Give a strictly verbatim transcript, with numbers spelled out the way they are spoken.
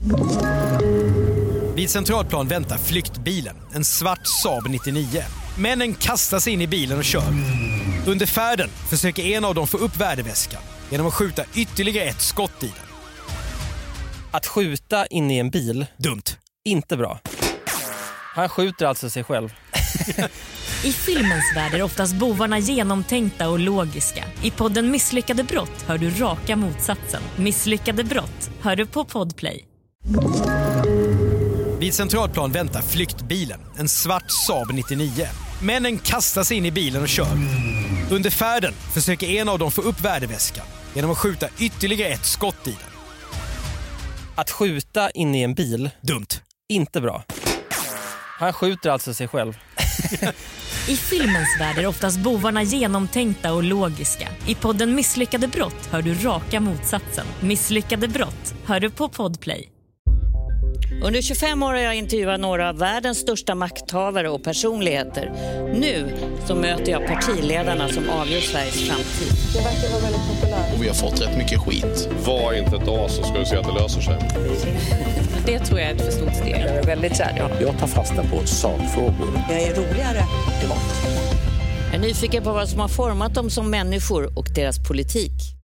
Vid Centralplan väntar flyktbilen, en svart Saab nittionio. Männen kastar sig in i bilen och kör. Under färden försöker en av dem få upp värdeväskan genom att skjuta ytterligare ett skott i den. Att skjuta in i en bil? Dumt. Inte bra. Han skjuter alltså sig själv. I filmens värld är oftast bovarna genomtänkta och logiska. I podden Misslyckade brott hör du raka motsatsen. Misslyckade brott hör du på Podplay. Vid Centralplan väntar flyktbilen, en svart Saab nittionio. Männen kastar sig in i bilen och kör. Under färden försöker en av dem få upp värdeväskan genom att skjuta ytterligare ett skott i den. Att skjuta in i en bil? Dumt. Inte bra. Han skjuter alltså sig själv. I filmens värld är oftast bovarna genomtänkta och logiska. I podden Misslyckade brott hör du raka motsatsen. Misslyckade brott hör du på Podplay. Under tjugofem år har jag intervjuat några av världens största makthavare och personligheter. Nu så möter jag partiledarna som avgör Sveriges framtid. Det verkar vara väldigt populärt. Och vi har fått rätt mycket skit. Var inte ett as så ska du se att det löser sig. Det tror jag är ett för stort steg. Jag är väldigt så här, ja. Jag tar fasta på sakfrågor. Jag är roligare privat. Jag är nyfiken på vad som har format dem som människor och deras politik.